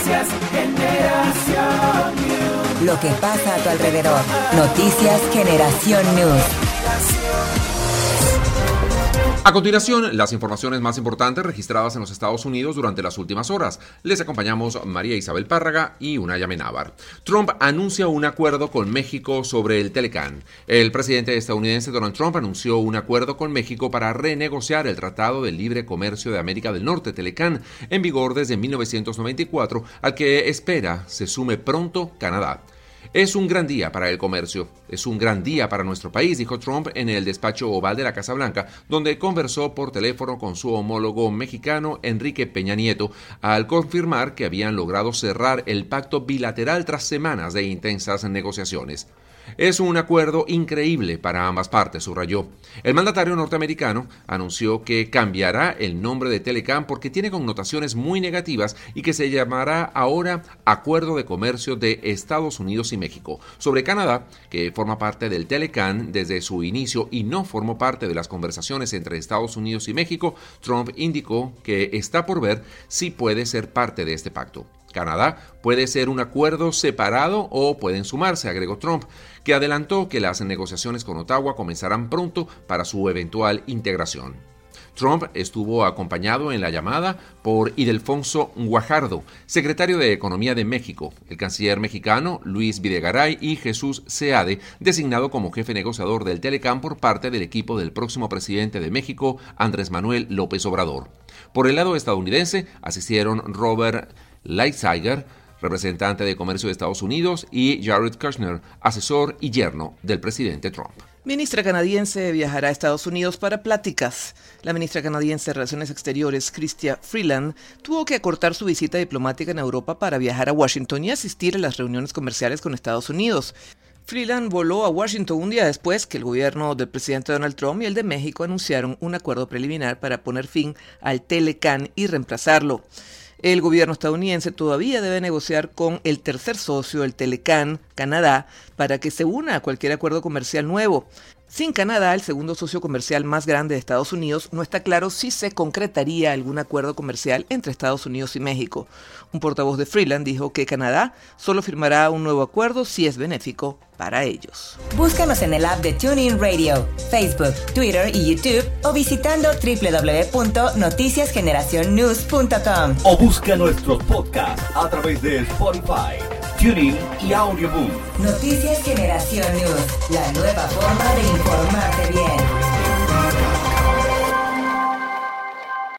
Noticias Generación News. Lo que pasa a tu alrededor. Noticias Generación News. A continuación, las informaciones más importantes registradas en los Estados Unidos durante las últimas horas. Les acompañamos María Isabel Párraga y Unaya Menábar. Trump anuncia un acuerdo con México sobre el Telecán. El presidente estadounidense Donald Trump anunció un acuerdo con México para renegociar el Tratado de Libre Comercio de América del Norte, Telecán, en vigor desde 1994, al que espera se sume pronto Canadá. Es un gran día para el comercio, es un gran día para nuestro país, dijo Trump en el despacho oval de la Casa Blanca, donde conversó por teléfono con su homólogo mexicano Enrique Peña Nieto, al confirmar que habían logrado cerrar el pacto bilateral tras semanas de intensas negociaciones. Es un acuerdo increíble para ambas partes, subrayó. El mandatario norteamericano anunció que cambiará el nombre de Telecán porque tiene connotaciones muy negativas y que se llamará ahora Acuerdo de Comercio de Estados Unidos y México. Sobre Canadá, que forma parte del Telecán desde su inicio y no formó parte de las conversaciones entre Estados Unidos y México, Trump indicó que está por ver si puede ser parte de este pacto. Canadá puede ser un acuerdo separado o pueden sumarse, agregó Trump, que adelantó que las negociaciones con Ottawa comenzarán pronto para su eventual integración. Trump estuvo acompañado en la llamada por Ildefonso Guajardo, secretario de Economía de México, el canciller mexicano Luis Videgaray y Jesús Seade, designado como jefe negociador del Telecán por parte del equipo del próximo presidente de México, Andrés Manuel López Obrador. Por el lado estadounidense asistieron Robert Lighthizer, representante de Comercio de Estados Unidos, y Jared Kushner, asesor y yerno del presidente Trump. Ministra canadiense viajará a Estados Unidos para pláticas. La ministra canadiense de Relaciones Exteriores, Chrystia Freeland, tuvo que acortar su visita diplomática en Europa para viajar a Washington y asistir a las reuniones comerciales con Estados Unidos. Freeland voló a Washington un día después que el gobierno del presidente Donald Trump y el de México anunciaron un acuerdo preliminar para poner fin al Telecán y reemplazarlo. El gobierno estadounidense todavía debe negociar con el tercer socio, el Telecán, Canadá, para que se una a cualquier acuerdo comercial nuevo. Sin Canadá, el segundo socio comercial más grande de Estados Unidos, no está claro si se concretaría algún acuerdo comercial entre Estados Unidos y México. Un portavoz de Freeland dijo que Canadá solo firmará un nuevo acuerdo si es benéfico para ellos. Búscanos en el app de TuneIn Radio, Facebook, Twitter y YouTube o visitando www.noticiasgeneracionnews.com. O busca nuestros podcasts a través de Spotify, TuneIn y Audioboom. Noticias Generación News, la nueva forma de informarte bien.